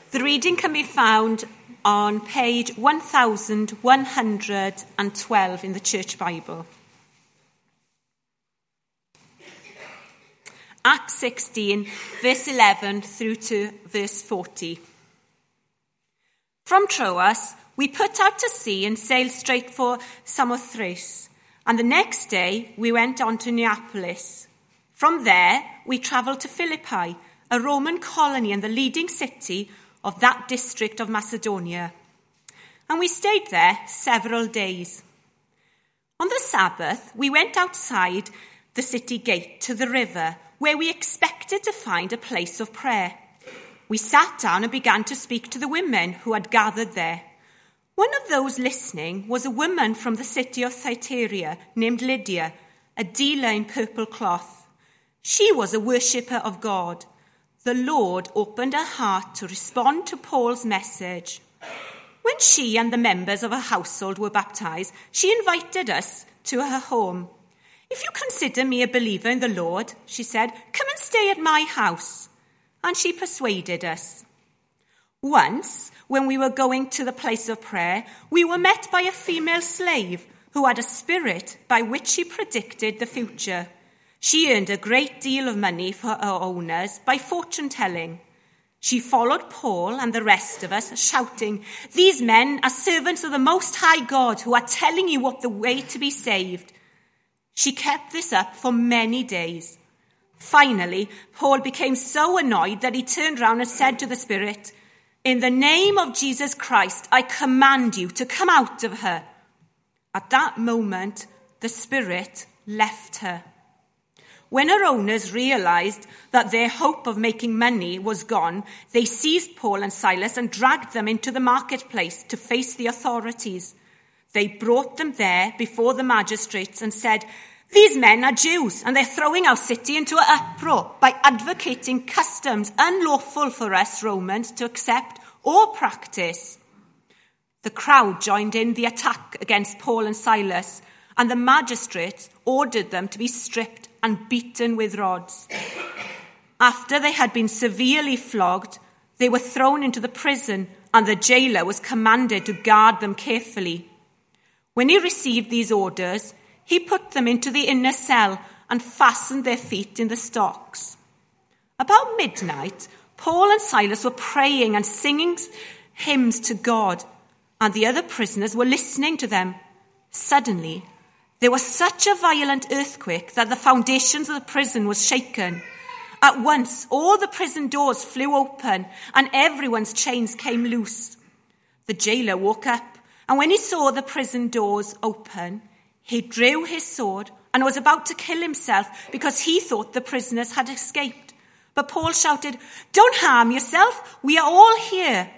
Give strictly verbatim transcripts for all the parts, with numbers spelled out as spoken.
The reading can be found on page one thousand one hundred twelve in the Church Bible. Acts sixteen, verse eleven through to verse forty. From Troas, we put out to sea and sailed straight for Samothrace, and the next day we went on to Neapolis. From there, we travelled to Philippi, a Roman colony and the leading city of that district of Macedonia. And we stayed there several days. On the Sabbath, we went outside the city gate to the river, where we expected to find a place of prayer. We sat down and began to speak to the women who had gathered there. One of those listening was a woman from the city of Thyatira named Lydia, a dealer in purple cloth. She was a worshipper of God. The Lord opened her heart to respond to Paul's message. When she and the members of her household were baptized, she invited us to her home. "If you consider me a believer in the Lord," she said, "come and stay at my house." And she persuaded us. Once, when we were going to the place of prayer, we were met by a female slave who had a spirit by which she predicted the future. She earned a great deal of money for her owners by fortune-telling. She followed Paul and the rest of us, shouting, "These men are servants of the Most High God who are telling you what the way to be saved." She kept this up for many days. Finally, Paul became so annoyed that he turned round and said to the spirit, "In the name of Jesus Christ, I command you to come out of her." At that moment, the spirit left her. When her owners realized that their hope of making money was gone, they seized Paul and Silas and dragged them into the marketplace to face the authorities. They brought them there before the magistrates and said, "These men are Jews, and they're throwing our city into an uproar by advocating customs unlawful for us Romans to accept or practice." The crowd joined in the attack against Paul and Silas, and the magistrates ordered them to be stripped and beaten with rods. After they had been severely flogged, they were thrown into the prison, and the jailer was commanded to guard them carefully. When he received these orders, he put them into the inner cell and fastened their feet in the stocks. About midnight, Paul and Silas were praying and singing hymns to God, and the other prisoners were listening to them. Suddenly, there was such a violent earthquake that the foundations of the prison was shaken. At once, all the prison doors flew open and everyone's chains came loose. The jailer woke up, and when he saw the prison doors open, he drew his sword and was about to kill himself because he thought the prisoners had escaped. But Paul shouted, "Don't harm yourself, we are all here."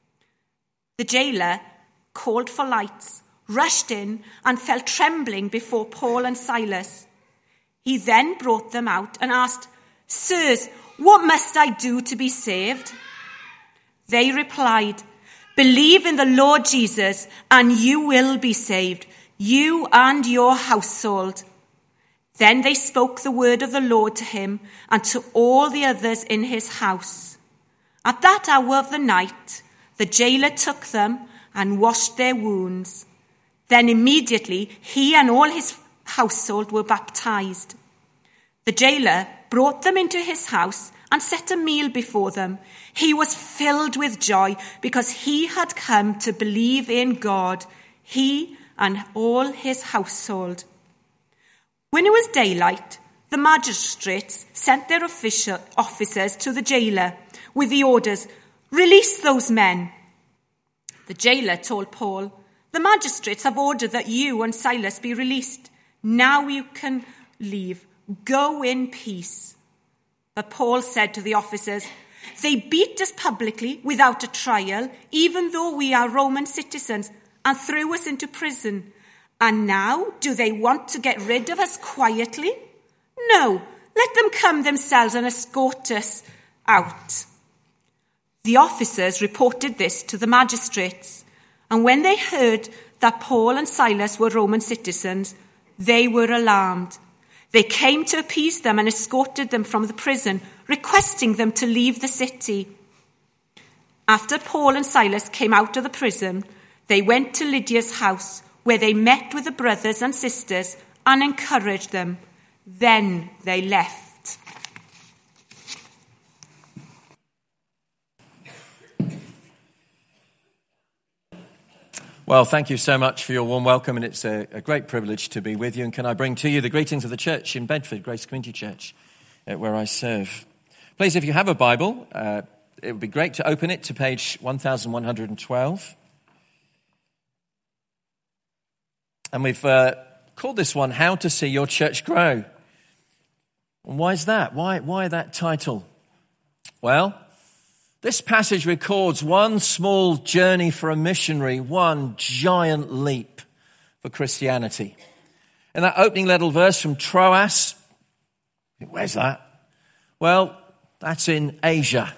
The jailer called for lights, rushed in, and fell trembling before Paul and Silas. He then brought them out and asked, "Sirs, what must I do to be saved?" They replied, "Believe in the Lord Jesus, and you will be saved, you and your household." Then they spoke the word of the Lord to him and to all the others in his house. At that hour of the night, the jailer took them and washed their wounds. Then immediately he and all his household were baptized. The jailer brought them into his house and set a meal before them. He was filled with joy because he had come to believe in God, he and all his household. When it was daylight, the magistrates sent their official officers to the jailer with the orders, "Release those men." The jailer told Paul, "The magistrates have ordered that you and Silas be released. Now you can leave. Go in peace." But Paul said to the officers, "They beat us publicly without a trial, even though we are Roman citizens, and threw us into prison. And now do they want to get rid of us quietly? No, let them come themselves and escort us out." The officers reported this to the magistrates, and when they heard that Paul and Silas were Roman citizens, they were alarmed. They came to appease them and escorted them from the prison, requesting them to leave the city. After Paul and Silas came out of the prison, they went to Lydia's house, where they met with the brothers and sisters and encouraged them. Then they left. Well, thank you so much for your warm welcome, and it's a, a great privilege to be with you. And can I bring to you the greetings of the church in Bedford, Grace Community Church, uh, where I serve. Please, if you have a Bible, uh, it would be great to open it to page one thousand one hundred twelve. And we've uh, called this one, How to See Your Church Grow. And why is that? Why, why that title? Well, this passage records one small journey for a missionary, one giant leap for Christianity. In that opening little verse from Troas, where's that? Well, that's in Asia.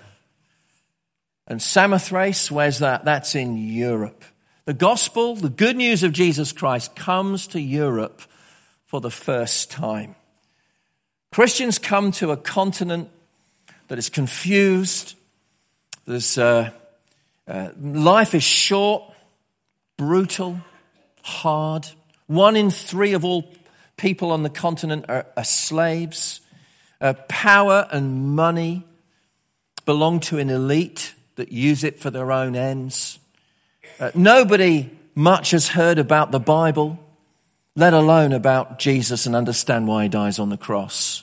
And Samothrace, where's that? That's in Europe. The gospel, the good news of Jesus Christ, comes to Europe for the first time. Christians come to a continent that is confused. There's, uh, uh, life is short, brutal, hard. One in three of all people on the continent are, are slaves. Uh, power and money belong to an elite that use it for their own ends. Uh, nobody much has heard about the Bible, let alone about Jesus and understand why he dies on the cross.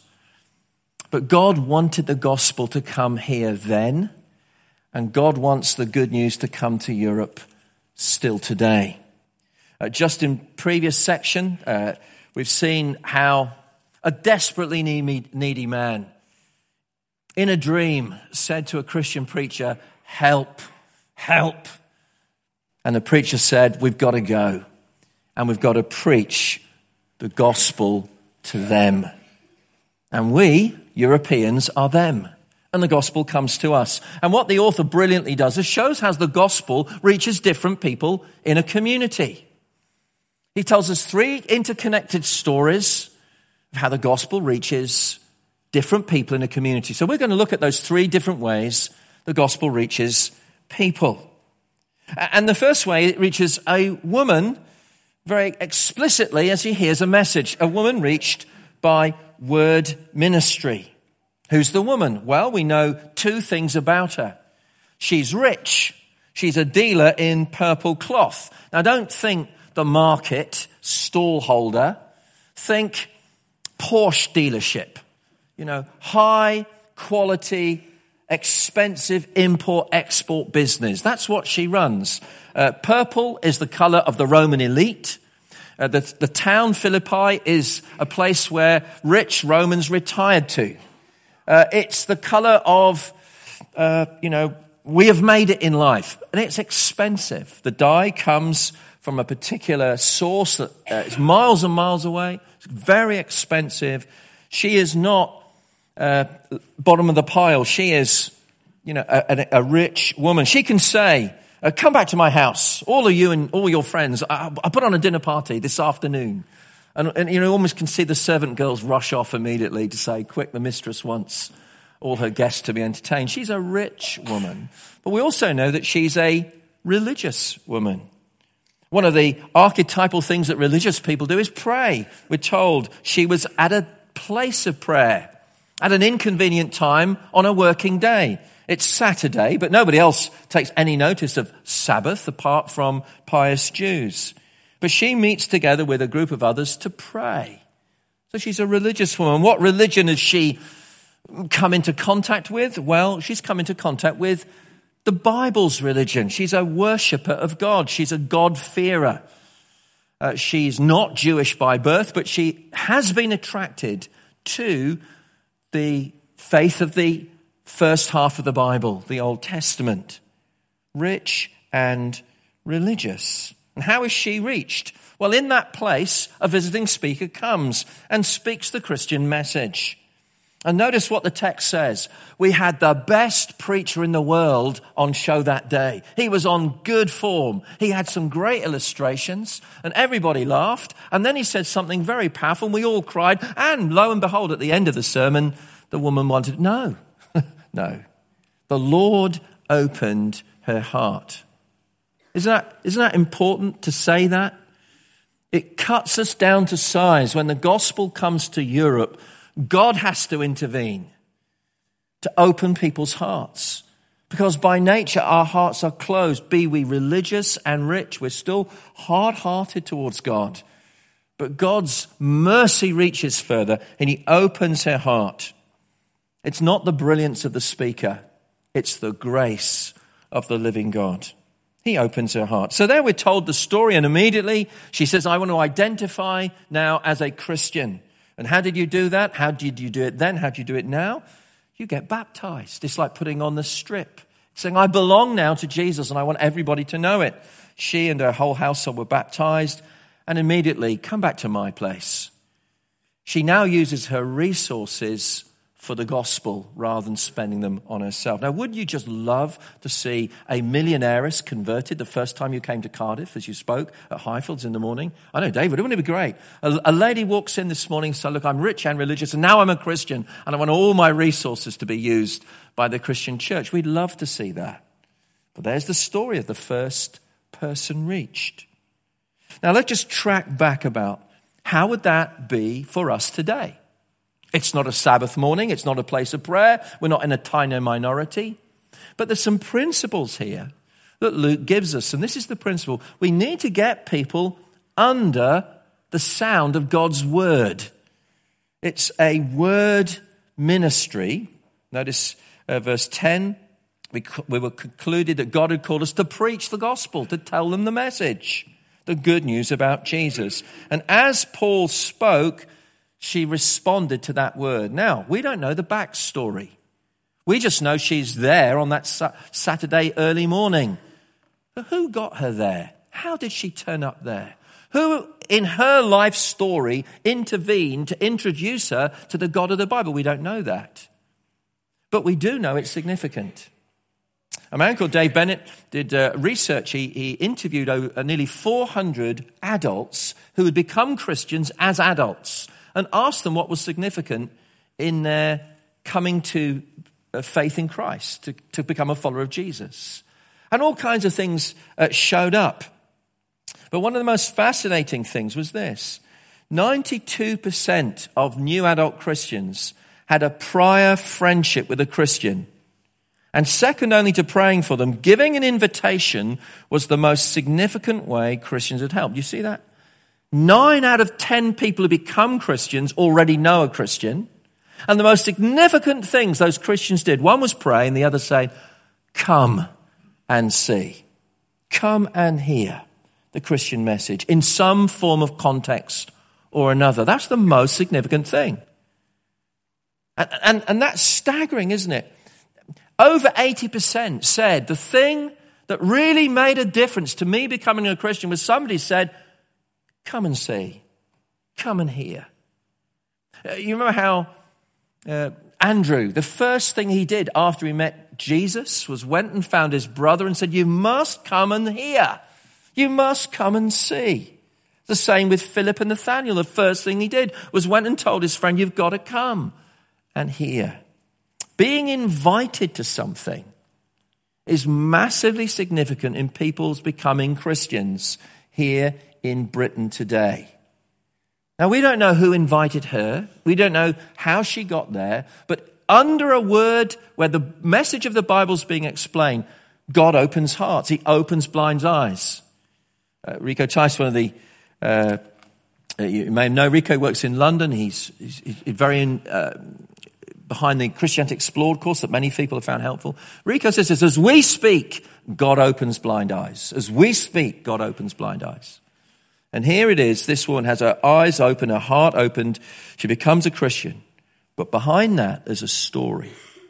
But God wanted the gospel to come here then, and God wants the good news to come to Europe still today. Uh, just in previous section, uh, we've seen how a desperately needy man in a dream said to a Christian preacher, help, help. And the preacher said, we've got to go and we've got to preach the gospel to them. And we, Europeans, are them. And the gospel comes to us. And what the author brilliantly does is shows how the gospel reaches different people in a community. He tells us three interconnected stories of how the gospel reaches different people in a community. So we're going to look at those three different ways the gospel reaches people. And the first way it reaches a woman very explicitly as she hears a message. A woman reached by word ministry. Who's the woman? Well, we know two things about her. She's rich. She's a dealer in purple cloth. Now, don't think the market stall holder. Think Porsche dealership. You know, high quality, expensive import-export business. That's what she runs. Uh, purple is the color of the Roman elite. Uh, the, the town Philippi is a place where rich Romans retired to. Uh, it's the color of, uh, you know, we have made it in life. And it's expensive. The dye comes from a particular source that uh, is miles and miles away. It's very expensive. She is not uh, bottom of the pile. She is, you know, a, a, a rich woman. She can say, uh, come back to my house, all of you and all your friends. I, I put on a dinner party this afternoon. And, and you know, almost can see the servant girls rush off immediately to say, quick, the mistress wants all her guests to be entertained. She's a rich woman. But we also know that she's a religious woman. One of the archetypal things that religious people do is pray. We're told she was at a place of prayer at an inconvenient time on a working day. It's Saturday, but nobody else takes any notice of Sabbath apart from pious Jews. But she meets together with a group of others to pray. So she's a religious woman. What religion has she come into contact with? Well, she's come into contact with the Bible's religion. She's a worshipper of God. She's a God-fearer. Uh, she's not Jewish by birth, but she has been attracted to the faith of the first half of the Bible, the Old Testament. Rich and religious. And how is she reached? Well, in that place, a visiting speaker comes and speaks the Christian message. And notice what the text says. We had the best preacher in the world on show that day. He was on good form. He had some great illustrations and everybody laughed. And then he said something very powerful and we all cried. And lo and behold, at the end of the sermon, the woman wanted, no, no. The Lord opened her heart. Isn't that, isn't that important to say that? It cuts us down to size. When the gospel comes to Europe, God has to intervene to open people's hearts. Because by nature, our hearts are closed. Be we religious and rich, we're still hard-hearted towards God. But God's mercy reaches further and he opens her heart. It's not the brilliance of the speaker. It's the grace of the living God. He opens her heart. So there we're told the story, and immediately she says, I want to identify now as a Christian. And how did you do that? How did you do it then? How do you do it now? You get baptized. It's like putting on the strip, saying, I belong now to Jesus and I want everybody to know it. She and her whole household were baptized, and immediately, come back to my place. She now uses her resources for the gospel rather than spending them on herself. Now, wouldn't you just love to see a millionairess converted the first time you came to Cardiff as you spoke at Highfields in the morning? I know, David, wouldn't it be great? A, a lady walks in this morning and says, look, I'm rich and religious and now I'm a Christian and I want all my resources to be used by the Christian church. We'd love to see that. But there's the story of the first person reached. Now, let's just track back about how would that be for us today? It's not a Sabbath morning. It's not a place of prayer. We're not in a tiny minority. But there's some principles here that Luke gives us. And this is the principle. We need to get people under the sound of God's word. It's a word ministry. Notice uh, verse ten. We, we were concluded that God had called us to preach the gospel, to tell them the message, the good news about Jesus. And as Paul spoke, she responded to that word. Now, we don't know the backstory. We just know she's there on that sa- Saturday early morning. But who got her there? How did she turn up there? Who in her life story intervened to introduce her to the God of the Bible? We don't know that. But we do know it's significant. A man called Dave Bennett did uh, research. He, he interviewed uh, nearly four hundred adults who had become Christians as adults, and asked them what was significant in their coming to faith in Christ, to, to become a follower of Jesus. And all kinds of things uh, showed up. But one of the most fascinating things was this. ninety-two percent of new adult Christians had a prior friendship with a Christian. And second only to praying for them, giving an invitation was the most significant way Christians had helped. You see that? Nine out of ten people who become Christians already know a Christian. And the most significant things those Christians did, one was pray and the other say, come and see. Come and hear the Christian message in some form of context or another. That's the most significant thing. And, and, and that's staggering, isn't it? Over eighty percent said the thing that really made a difference to me becoming a Christian was somebody said, come and see. Come and hear. Uh, you remember how uh, Andrew, the first thing he did after he met Jesus was went and found his brother and said, you must come and hear. You must come and see. The same with Philip and Nathaniel. The first thing he did was went and told his friend, you've got to come and hear. Being invited to something is massively significant in people's becoming Christians here in Britain today. Now, we don't know who invited her. We don't know how she got there. But under a word where the message of the Bible is being explained, God opens hearts. He opens blind eyes. Uh, Rico Tice, one of the, uh, you may know, Rico works in London. He's, he's, he's very in, uh, behind the Christianity Explored course that many people have found helpful. Rico says this, as we speak, God opens blind eyes. As we speak, God opens blind eyes. And here it is, this woman has her eyes open, her heart opened. She becomes a Christian. But behind that, there's a story.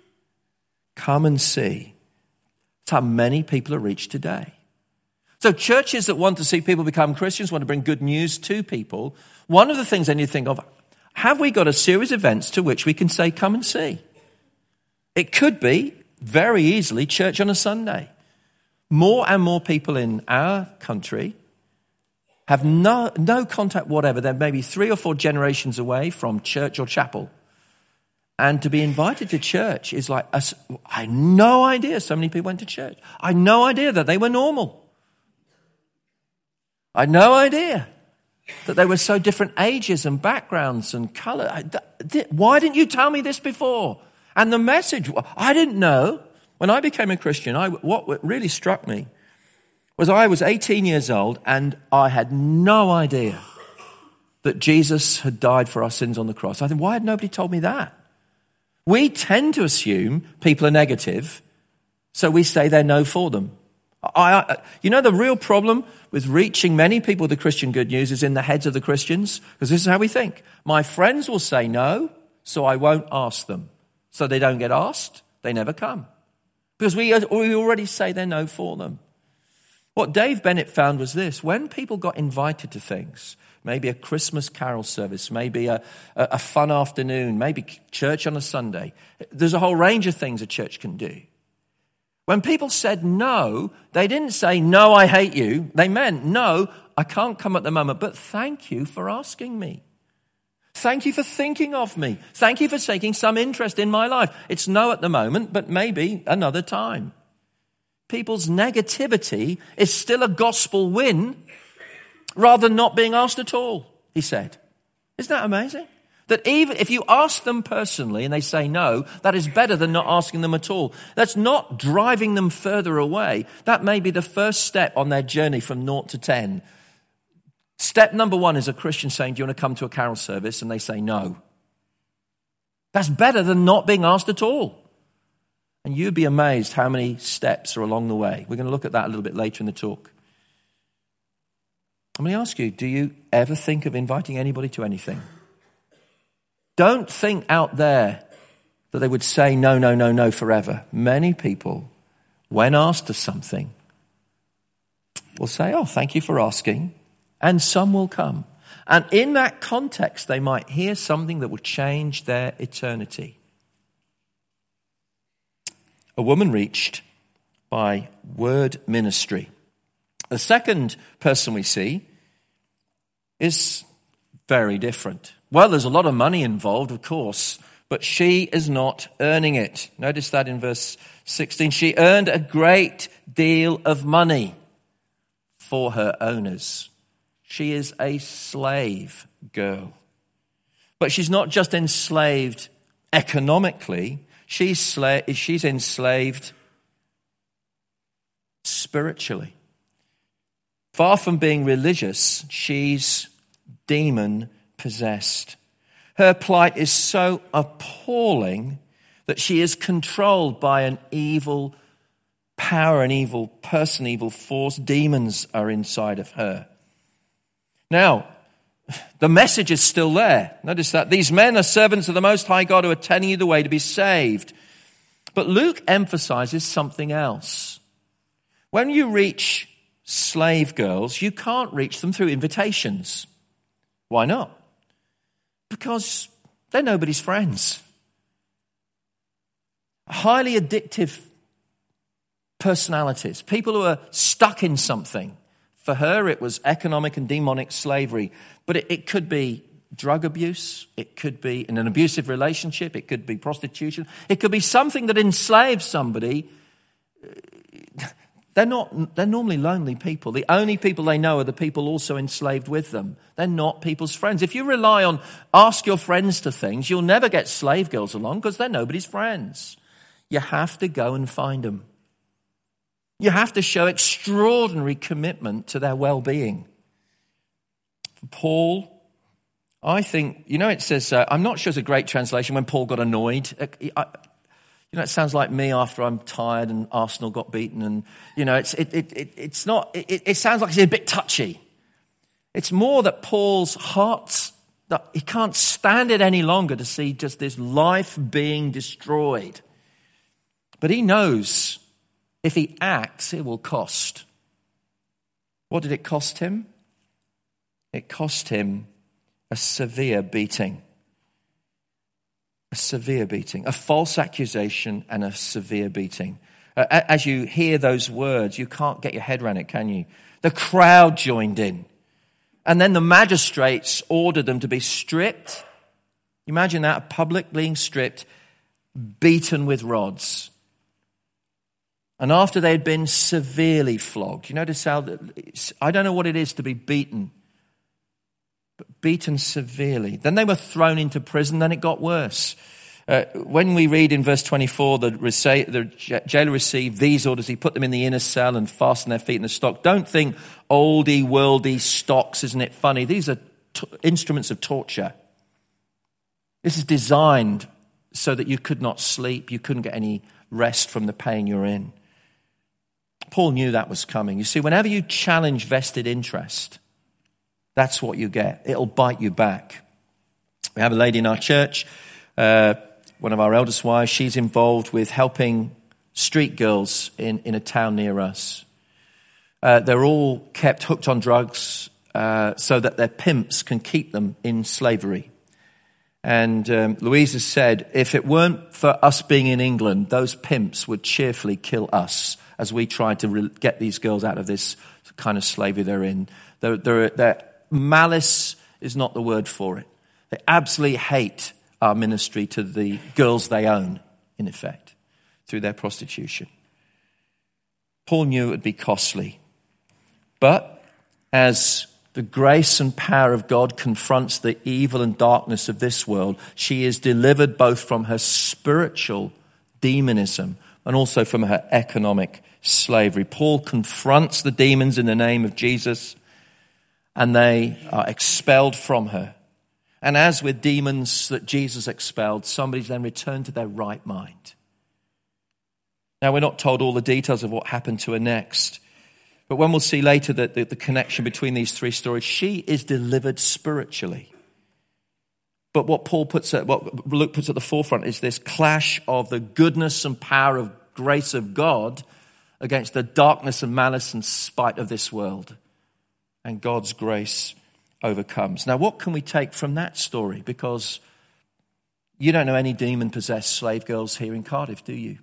Come and see. That's how many people are reached today. So churches that want to see people become Christians, want to bring good news to people, one of the things they need to think of, have we got a series of events to which we can say, come and see? It could be, very easily, church on a Sunday. More and more people in our country have no, no contact whatever. They're maybe three or four generations away from church or chapel. And to be invited to church is like, a, I had no idea so many people went to church. I had no idea that they were normal. I had no idea that they were so different ages and backgrounds and color. I, th- why didn't you tell me this before? And the message, I didn't know. When I became a Christian, I, what really struck me was I was eighteen years old and I had no idea that Jesus had died for our sins on the cross. I think, why had nobody told me that? We tend to assume people are negative, so we say they're no for them. I, I, you know, the real problem with reaching many people with the Christian good news is in the heads of the Christians, because this is how we think. My friends will say no, so I won't ask them. So they don't get asked, they never come. Because we, we already say they're no for them. What Dave Bennett found was this: when people got invited to things, maybe a Christmas carol service, maybe a, a, a fun afternoon, maybe church on a Sunday, there's a whole range of things a church can do. When people said no, they didn't say, no, I hate you. They meant, no, I can't come at the moment, but thank you for asking me. Thank you for thinking of me. Thank you for taking some interest in my life. It's no at the moment, but maybe another time. People's negativity is still a gospel win rather than not being asked at all, he said. Isn't that amazing? That even if you ask them personally and they say no, that is better than not asking them at all. That's not driving them further away. That may be the first step on their journey from naught to ten. Step number one is a Christian saying, do you want to come to a carol service? And they say no. That's better than not being asked at all. And you'd be amazed how many steps are along the way. We're going to look at that a little bit later in the talk. I'm going to ask you, do you ever think of inviting anybody to anything? Don't think out there that they would say no, no, no, no forever. Many people, when asked to something, will say, oh, thank you for asking. And some will come. And in that context, they might hear something that will change their eternity. A woman reached by word ministry. The second person we see is very different. Well, there's a lot of money involved, of course, but she is not earning it. Notice that in verse sixteen. She earned a great deal of money for her owners. She is a slave girl. But she's not just enslaved economically, she's, sla- she's enslaved spiritually. Far from being religious, she's demon-possessed. Her plight is so appalling that she is controlled by an evil power, an evil person, evil force. Demons are inside of her. Now, the message is still there. Notice that. These men are servants of the Most High God who are telling you the way to be saved. But Luke emphasizes something else. When you reach slave girls, you can't reach them through invitations. Why not? Because they're nobody's friends. Highly addictive personalities, people who are stuck in something. For her, it was economic and demonic slavery. But it, it could be drug abuse. It could be in an abusive relationship. It could be prostitution. It could be something that enslaves somebody. They're not, they're normally lonely people. The only people they know are the people also enslaved with them. They're not people's friends. If you rely on ask your friends to things, you'll never get slave girls along because they're nobody's friends. You have to go and find them. You have to show extraordinary commitment to their well-being. For Paul, I think, you know, it says, uh, I'm not sure it's a great translation, when Paul got annoyed. I, I, you know, it sounds like me after I'm tired and Arsenal got beaten. And, you know, it's it, it, it, it's not, it, it sounds like it's a bit touchy. It's more that Paul's heart, that he can't stand it any longer to see just this life being destroyed. But he knows if he acts, it will cost. What did it cost him? It cost him a severe beating. A severe beating. A false accusation and a severe beating. Uh, as you hear those words, you can't get your head around it, can you? The crowd joined in. And then the magistrates ordered them to be stripped Imagine that, a public being stripped, beaten with rods. And after they'd been severely flogged, you notice how, I don't know what it is to be beaten, but beaten severely. Then they were thrown into prison, then it got worse. Uh, when we read in verse twenty-four, the, the jailer received these orders, he put them in the inner cell and fastened their feet in the stock. Don't think oldie, worldy stocks, isn't it funny? These are t- instruments of torture. This is designed so that you could not sleep, you couldn't get any rest from the pain you're in. Paul knew that was coming. You see, whenever you challenge vested interest, that's what you get. It'll bite you back. We have a lady in our church, uh, one of our eldest wives, she's involved with helping street girls in, in a town near us. Uh, they're all kept hooked on drugs uh, so that their pimps can keep them in slavery. And um, Louise has said, if it weren't for us being in England, those pimps would cheerfully kill us as we try to re- get these girls out of this kind of slavery they're in. They're, they're, they're, malice is not the word for it. They absolutely hate our ministry to the girls they own, in effect, through their prostitution. Paul knew it would be costly. But as the grace and power of God confronts the evil and darkness of this world, she is delivered both from her spiritual demonism and also from her economic slavery. Paul confronts the demons in the name of Jesus, and they are expelled from her. And as with demons that Jesus expelled, somebody's then returned to their right mind. Now, we're not told all the details of what happened to her next. But when we'll see later that the, the connection between these three stories, she is delivered spiritually. But what Paul puts at, what Luke puts at the forefront is this clash of the goodness and power of grace of God against the darkness and malice and spite of this world. And God's grace overcomes. Now, what can we take from that story? Because you don't know any demon-possessed slave girls here in Cardiff, do you?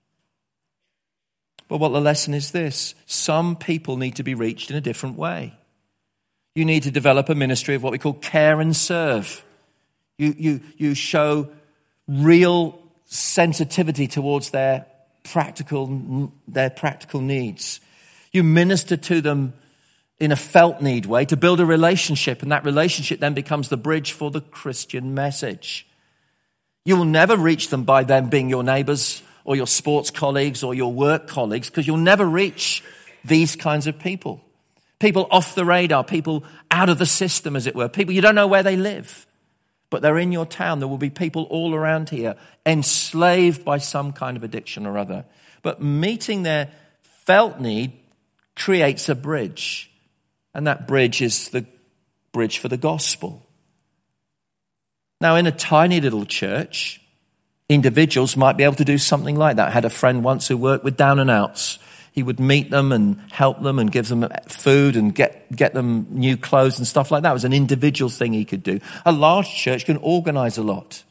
But what the lesson is this: some people need to be reached in a different way. You need to develop a ministry of what we call care and serve. You, you, you show real sensitivity towards their practical, their practical needs. You minister to them in a felt need way to build a relationship, and that relationship then becomes the bridge for the Christian message. You will never reach them by them being your neighbors or your sports colleagues or your work colleagues, because you'll never reach these kinds of people. People off the radar, people out of the system, as it were. People you don't know where they live, but they're in your town. There will be people all around here enslaved by some kind of addiction or other. But meeting their felt need creates a bridge. And that bridge is the bridge for the gospel. Now, in a tiny little church, individuals might be able to do something like that. I had a friend once who worked with down and outs. He would meet them and help them and give them food and get, get them new clothes and stuff like that. It was an individual thing he could do. A large church can organize a lot.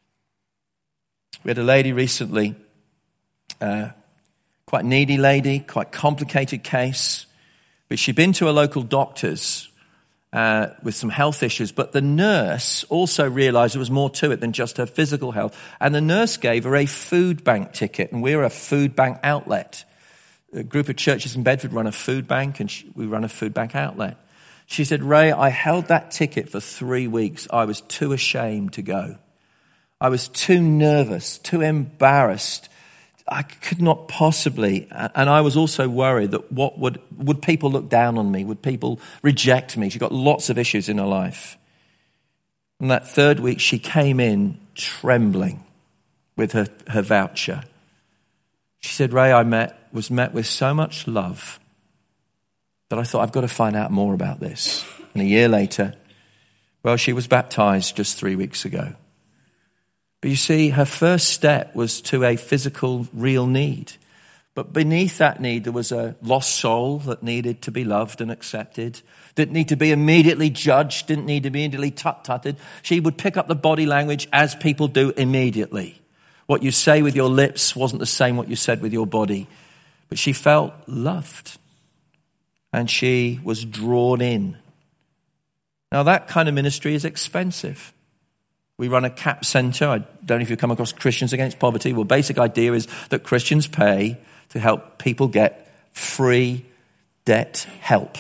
We had a lady recently, uh, quite needy lady, quite complicated case. But she'd been to a local doctor's uh, with some health issues, but the nurse also realized there was more to it than just her physical health. And the nurse gave her a food bank ticket, and we're a food bank outlet. A group of churches in Bedford run a food bank, and she, we run a food bank outlet. She said, Ray, I held that ticket for three weeks. I was too ashamed to go. I was too nervous, too embarrassed. I could not possibly, and I was also worried that what would, would people look down on me? Would people reject me? She got lots of issues in her life. And that third week, she came in trembling with her, her voucher. She said, Ray, I met, was met with so much love that I thought, I've got to find out more about this. And a year later, well, she was baptized just three weeks ago. But you see, her first step was to a physical, real need. But beneath that need, there was a lost soul that needed to be loved and accepted, didn't need to be immediately judged, didn't need to be immediately tut-tutted. She would pick up the body language as people do immediately. What you say with your lips wasn't the same what you said with your body. But she felt loved. And she was drawn in. Now, that kind of ministry is expensive. We run a C A P centre. I don't know if you've come across Christians Against Poverty. Well, basic idea is that Christians pay to help people get free debt help.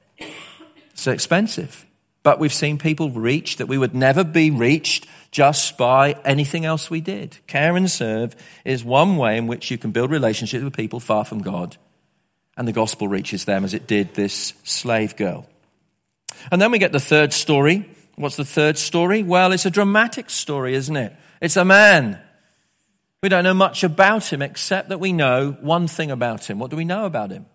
It's expensive. But we've seen people reach that we would never be reached just by anything else we did. Care and serve is one way in which you can build relationships with people far from God. And the gospel reaches them as it did this slave girl. And then we get the third story. What's the third story? Well, it's a dramatic story, isn't it? It's a man. We don't know much about him except that we know one thing about him. What do we know about him?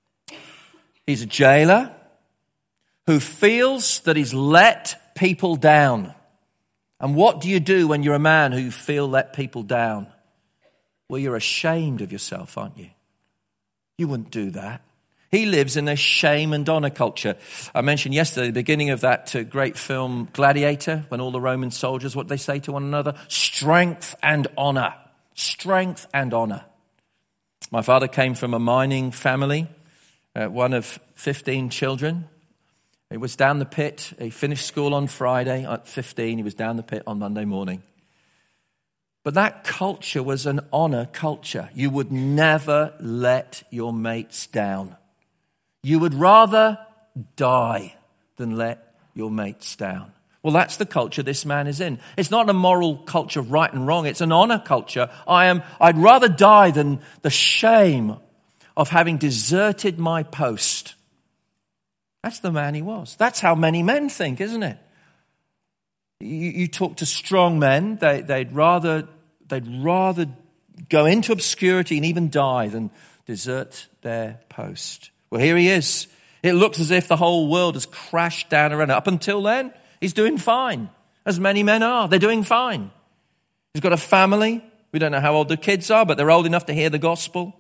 He's a jailer who feels that he's let people down. And what do you do when you're a man who feel let people down? Well, you're ashamed of yourself, aren't you? You wouldn't do that. He lives in a shame and honor culture. I mentioned yesterday, the beginning of that uh, great film Gladiator, when all the Roman soldiers, what they say to one another? Strength and honor. Strength and honor. My father came from a mining family, uh, one of fifteen children. He was down the pit. He finished school on Friday at fifteen. He was down the pit on Monday morning. But that culture was an honor culture. You would never let your mates down. You would rather die than let your mates down. Well, that's the culture this man is in. It's not a moral culture of right and wrong. It's an honor culture. I am, I'd rather die than the shame of having deserted my post. That's the man he was. That's how many men think, isn't it? You, you talk to strong men, they, they'd rather they'd rather go into obscurity and even die than desert their post. Well, here he is. It looks as if the whole world has crashed down around him. Up until then, he's doing fine, as many men are. They're doing fine. He's got a family. We don't know how old the kids are, but they're old enough to hear the gospel.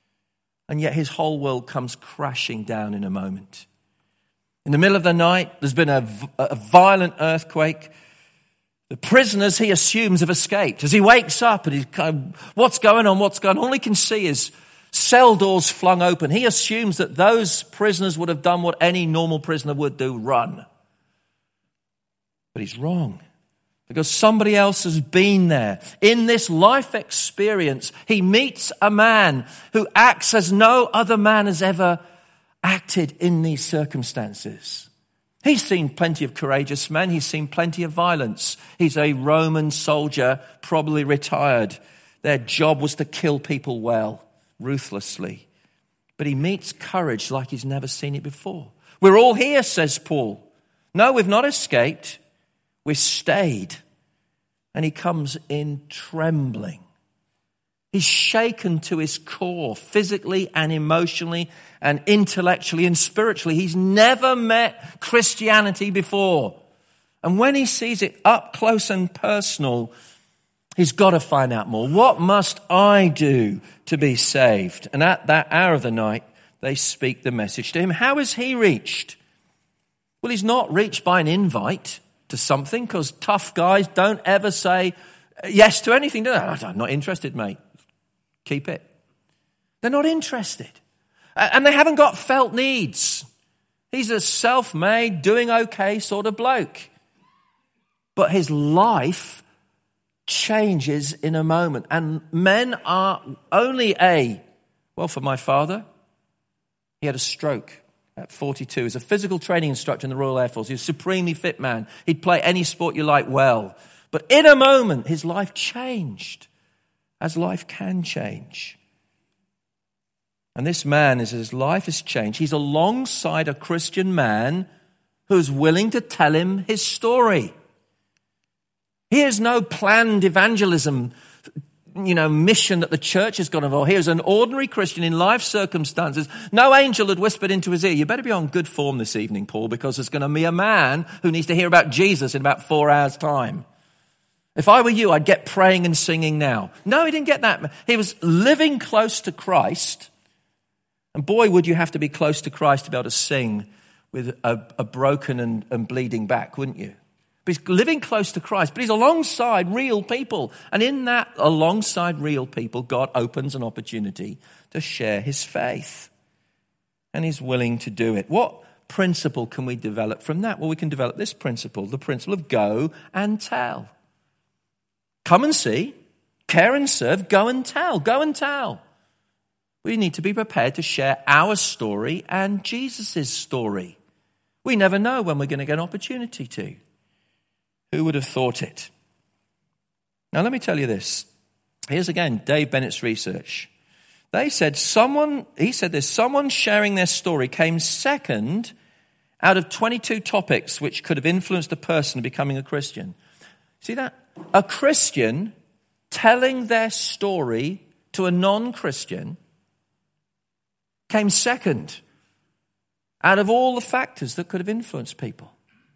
And yet his whole world comes crashing down in a moment. In the middle of the night, there's been a, a violent earthquake. The prisoners he assumes have escaped. As he wakes up and he's kind of, what's going on, what's going on? All he can see is cell doors flung open. He assumes that those prisoners would have done what any normal prisoner would do, run. But he's wrong. Because somebody else has been there. In this life experience, he meets a man who acts as no other man has ever acted in these circumstances. He's seen plenty of courageous men. He's seen plenty of violence. He's a Roman soldier, probably retired. Their job was to kill people well, ruthlessly. But he meets courage like he's never seen it before. We're all here, says Paul. No, we've not escaped. We've stayed. And he comes in trembling. He's shaken to his core, physically and emotionally and intellectually and spiritually. He's never met Christianity before. And when he sees it up close and personal, he's got to find out more. What must I do to be saved? And at that hour of the night, they speak the message to him. How is he reached? Well, he's not reached by an invite to something, because tough guys don't ever say yes to anything, do they? I'm not interested, mate. Keep it. They're not interested. And they haven't got felt needs. He's a self-made, doing okay sort of bloke. But his life changes in a moment. And men are only a, well, for my father, he had a stroke at forty-two. He was a physical training instructor in the Royal Air Force. He was a supremely fit man. He'd play any sport you like well. But in a moment, his life changed, as life can change. And this man, as his life has changed, he's alongside a Christian man who's willing to tell him his story. Here's no planned evangelism, you know, mission that the church has got involved. Here's an ordinary Christian in life circumstances. No angel had whispered into his ear, you better be on good form this evening, Paul, because there's going to be a man who needs to hear about Jesus in about four hours' time. If I were you, I'd get praying and singing now. No, he didn't get that. He was living close to Christ. And boy, would you have to be close to Christ to be able to sing with a, a broken and, and bleeding back, wouldn't you? But he's living close to Christ, but he's alongside real people. And in that, alongside real people, God opens an opportunity to share his faith. And he's willing to do it. What principle can we develop from that? Well, we can develop this principle, the principle of go and tell. Come and see, care and serve, go and tell, go and tell. We need to be prepared to share our story and Jesus' story. We never know when we're going to get an opportunity to. Who would have thought it? Now let me tell you this. Here's again Dave Bennett's research. They said someone, he said this, someone sharing their story came second out of twenty-two topics which could have influenced a person becoming a Christian. See that? A Christian telling their story to a non-Christian came second out of all the factors that could have influenced people.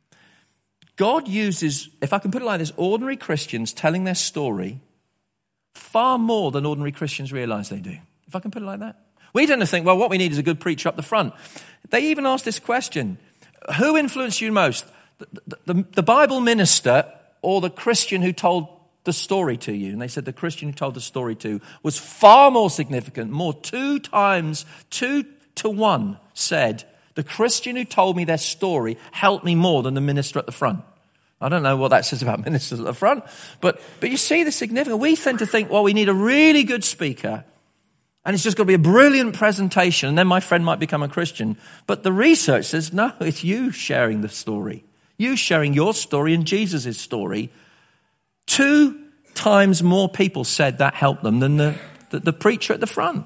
God uses, if I can put it like this, ordinary Christians telling their story far more than ordinary Christians realize they do. If I can put it like that. We tend to think, well, what we need is a good preacher up the front. They even asked this question: who influenced you most? The, the, the, the Bible minister or the Christian who told the story to you? And they said the Christian who told the story to was far more significant. More, two times, two to one said, the Christian who told me their story helped me more than the minister at the front. I don't know what that says about ministers at the front, but, but you see the significance. We tend to think, well, we need a really good speaker, and it's just got to be a brilliant presentation, and then my friend might become a Christian. But the research says, no, it's you sharing the story. You sharing your story and Jesus' story. Two times more people said that helped them than the, the, the preacher at the front.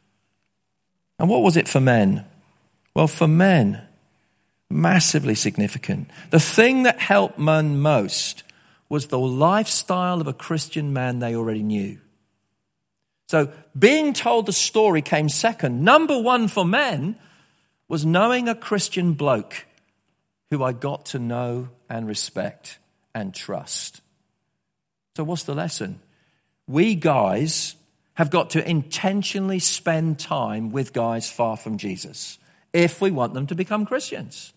And what was it for men? Well, for men, massively significant. The thing that helped men most was the lifestyle of a Christian man they already knew. So being told the story came second. Number one for men was knowing a Christian bloke who I got to know and respect and trust. So what's the lesson? We guys have got to intentionally spend time with guys far from Jesus if we want them to become Christians.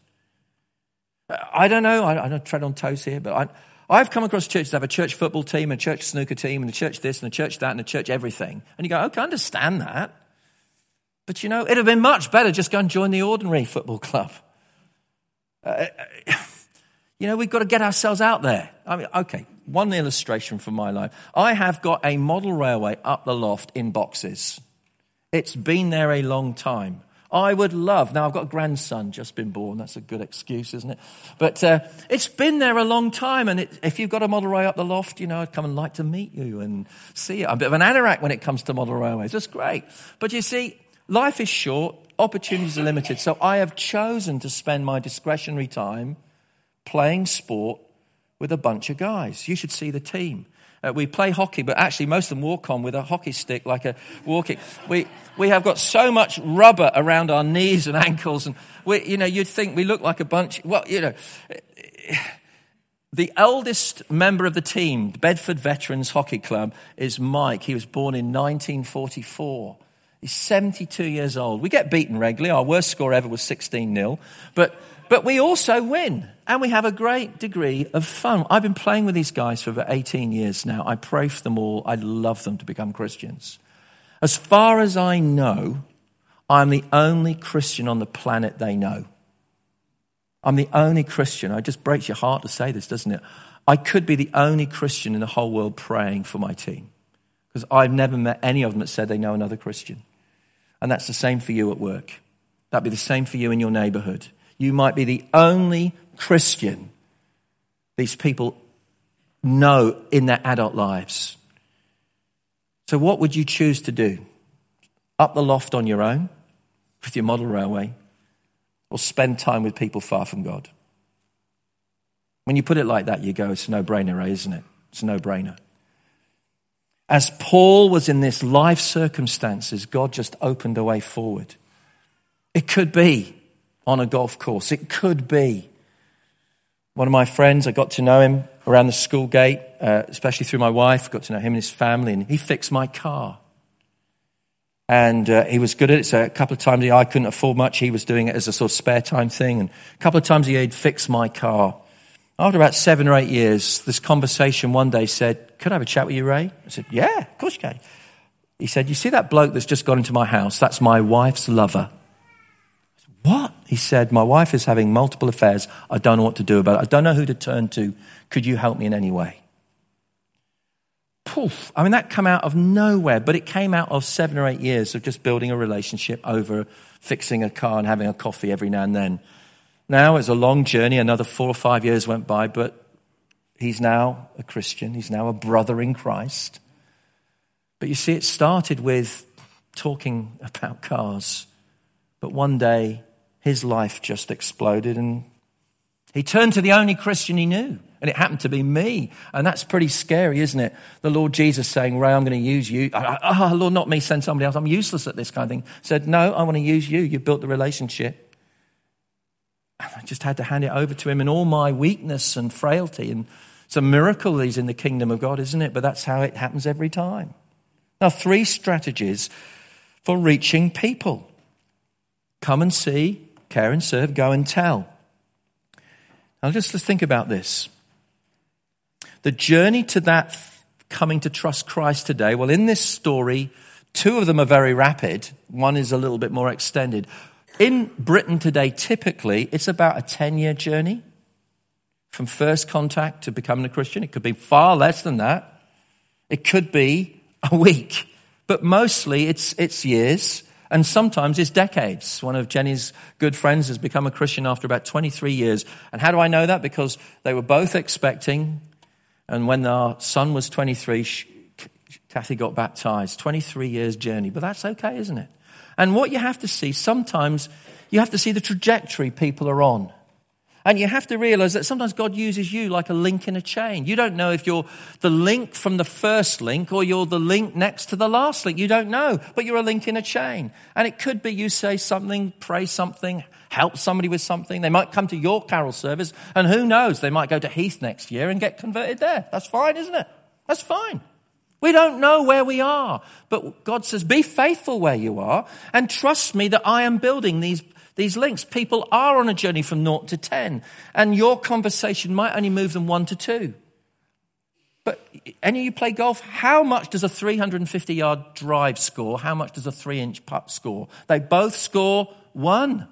I don't know, I, I don't tread on toes here, but I, I've come across churches that have a church football team, a church snooker team, and a church this, and a church that, and a church everything. And you go, okay, I understand that. But you know, it'd have been much better just go and join the ordinary football club. Uh, you know, we've got to get ourselves out there. I mean, okay, one illustration from my life. I have got a model railway up the loft in boxes. It's been there a long time. I would love, now I've got a grandson just been born, that's a good excuse, isn't it? But uh, it's been there a long time, and it, if you've got a model railway up the loft, you know, I'd come and like to meet you and see it. I'm a bit of an anorak when it comes to model railways, that's great. But you see, life is short, opportunities are limited, so I have chosen to spend my discretionary time playing sport with a bunch of guys. You should see the team. Uh, we play hockey, but actually most of them walk on with a hockey stick, like a walking. We we have got so much rubber around our knees and ankles, and we, you know, you'd think we look like a bunch. Well, you know, the eldest member of the team, Bedford Veterans Hockey Club, is Mike. He was born in nineteen forty-four. He's seventy-two years old. We get beaten regularly. Our worst score ever was sixteen nil, but. But we also win, and we have a great degree of fun. I've been playing with these guys for about eighteen years now. I pray for them all. I love them to become Christians. As far as I know, I'm the only Christian on the planet they know. I'm the only Christian. It just breaks your heart to say this, doesn't it? I could be the only Christian in the whole world praying for my team, because I've never met any of them that said they know another Christian. And that's the same for you at work. That'd be the same for you in your neighborhood. You might be the only Christian these people know in their adult lives. So what would you choose to do? Up the loft on your own with your model railway, or spend time with people far from God? When you put it like that, you go, it's a no-brainer, isn't it? It's a no-brainer. As Paul was in this life circumstances, God just opened a way forward. It could be on a golf course. It could be. One of my friends, I got to know him around the school gate, uh, especially through my wife. Got to know him and his family, and he fixed my car. And uh, he was good at it. So a couple of times I couldn't afford much. He was doing it as a sort of spare time thing. And a couple of times he'd fix my car. After about seven or eight years, this conversation one day said, "Could I have a chat with you, Ray?" I said, "Yeah, of course you can." He said, "You see that bloke that's just got into my house? That's my wife's lover." What? He said, "My wife is having multiple affairs. I don't know what to do about it. I don't know who to turn to. Could you help me in any way?" poof, I mean, that came out of nowhere, but it came out of seven or eight years of just building a relationship over fixing a car and having a coffee every now and then. Now it's a long journey. Another four or five years went by, but he's now a Christian. He's now a brother in Christ. But you see, it started with talking about cars. But one day, his life just exploded and he turned to the only Christian he knew. And it happened to be me. And that's pretty scary, isn't it? The Lord Jesus saying, Ray, I'm going to use you. Oh, Lord, not me, send somebody else. I'm useless at this kind of thing. Said, no, I want to use you. You built the relationship. And I just had to hand it over to him in all my weakness and frailty. And it's a miracle he's in the kingdom of God, isn't it? But that's how it happens every time. Now, three strategies for reaching people. Come and see, care and serve, go and tell. Now, just let's think about this. The journey to that coming to trust Christ today, well, in this story, two of them are very rapid. One is a little bit more extended. In Britain today, typically, it's about a ten-year journey from first contact to becoming a Christian. It could be far less than that. It could be a week. But mostly, it's it's years, and sometimes it's decades. One of Jenny's good friends has become a Christian after about twenty-three years. And how do I know that? Because they were both expecting. And when our son was twenty-three, Kathy got baptized. twenty-three years journey. But that's okay, isn't it? And what you have to see, sometimes you have to see the trajectory people are on. And you have to realize that sometimes God uses you like a link in a chain. You don't know if you're the link from the first link or you're the link next to the last link. You don't know, but you're a link in a chain. And it could be you say something, pray something, help somebody with something. They might come to your carol service, and who knows, they might go to Heath next year and get converted there. That's fine, isn't it? That's fine. We don't know where we are, but God says, be faithful where you are and trust me that I am building these These links. People are on a journey from naught to ten, and your conversation might only move them one to two. But any of you play golf? How much does a three hundred fifty yard drive score? How much does a three inch putt score? They both score one.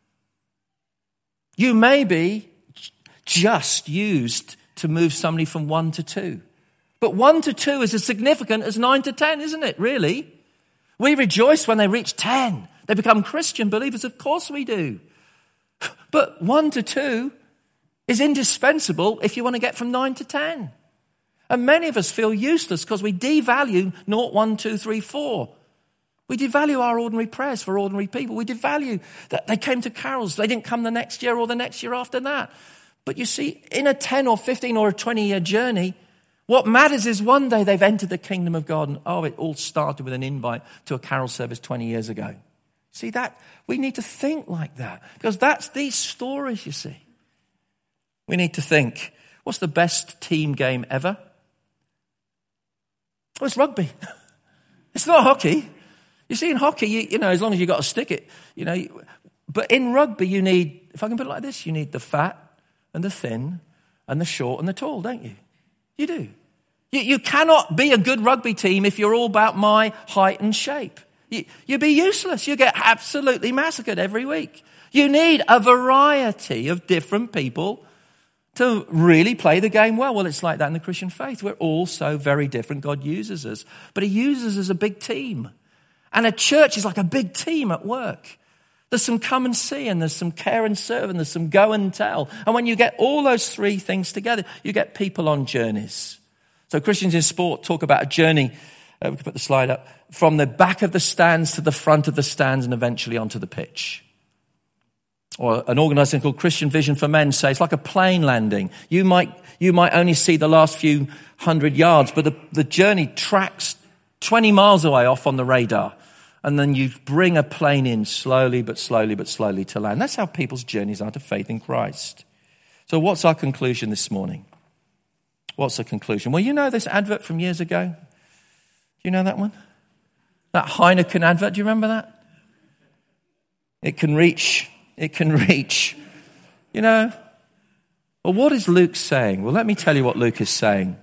You may be just used to move somebody from one to two. But one to two is as significant as nine to ten, isn't it, really? We rejoice when they reach ten. They become Christian believers, of course we do. But one to two is indispensable if you want to get from nine to ten. And many of us feel useless because we devalue naught, one, two, three, four. We devalue our ordinary prayers for ordinary people. We devalue that they came to carols. They didn't come the next year or the next year after that. But you see, in a ten or fifteen or a twenty year journey, what matters is one day they've entered the kingdom of God. And oh, it all started with an invite to a carol service twenty years ago. See that? We need to think like that because that's these stories, you see. We need to think, what's the best team game ever? Well, it's rugby. It's not hockey. You see, in hockey, you, you know, as long as you've got to stick it, you know. But in rugby, you need, if I can put it like this, you need the fat and the thin and the short and the tall, don't you? You do. You, you cannot be a good rugby team if you're all about my height and shape. You'd be useless. You get absolutely massacred every week. You need a variety of different people to really play the game well. Well, it's like that in the Christian faith. We're all so very different. God uses us. But he uses us as a big team. And a church is like a big team at work. There's some come and see, and there's some care and serve, and there's some go and tell. And when you get all those three things together, you get people on journeys. So Christians in sport talk about a journey. Uh, we can put the slide up. From the back of the stands to the front of the stands and eventually onto the pitch. Or an organisation called Christian Vision for Men says it's like a plane landing. You might you might only see the last few hundred yards, but the, the journey tracks twenty miles away off on the radar. And then you bring a plane in slowly but slowly but slowly to land. That's how people's journeys are to faith in Christ. So what's our conclusion this morning? What's the conclusion? Well, you know this advert from years ago? Do you know that one? That Heineken advert, do you remember that? It can reach, it can reach. You know, well, what is Luke saying? Well, let me tell you what Luke is saying.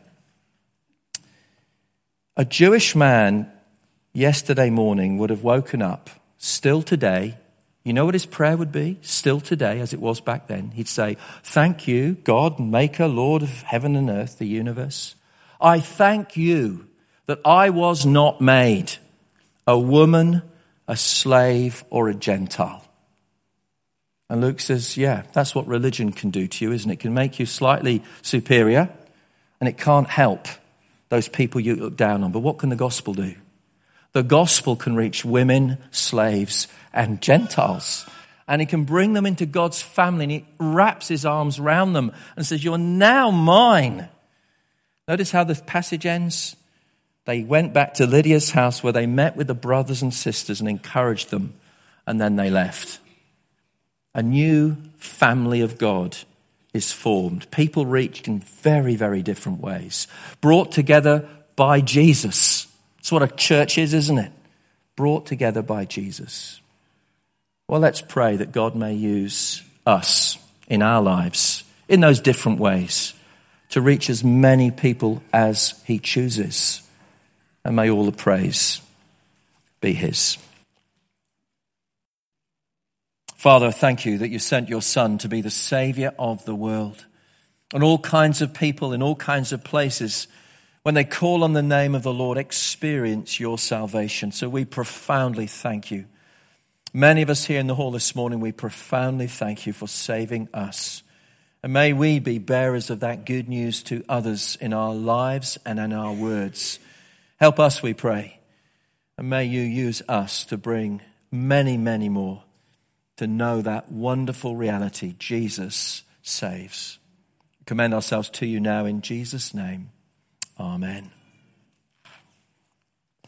A Jewish man yesterday morning would have woken up, still today. You know what his prayer would be? Still today, as it was back then. He'd say, thank you, God, maker, Lord of heaven and earth, the universe. I thank you that I was not made a woman, a slave, or a Gentile. And Luke says, yeah, that's what religion can do to you, isn't it? It can make you slightly superior, and it can't help those people you look down on. But what can the gospel do? The gospel can reach women, slaves, and Gentiles. And he can bring them into God's family, and he wraps his arms around them and says, you're now mine. Notice how the passage ends. They went back to Lydia's house where they met with the brothers and sisters and encouraged them, and then they left. A new family of God is formed. People reached in very, very different ways. Brought together by Jesus. That's what a church is, isn't it? Brought together by Jesus. Well, let's pray that God may use us in our lives, in those different ways, to reach as many people as he chooses. And may all the praise be his. Father, thank you that you sent your Son to be the Saviour of the world. And all kinds of people in all kinds of places, when they call on the name of the Lord, experience your salvation. So we profoundly thank you. Many of us here in the hall this morning, we profoundly thank you for saving us. And may we be bearers of that good news to others in our lives and in our words. Help us, we pray. And may you use us to bring many, many more to know that wonderful reality, Jesus saves. Commend ourselves to you now in Jesus' name. Amen.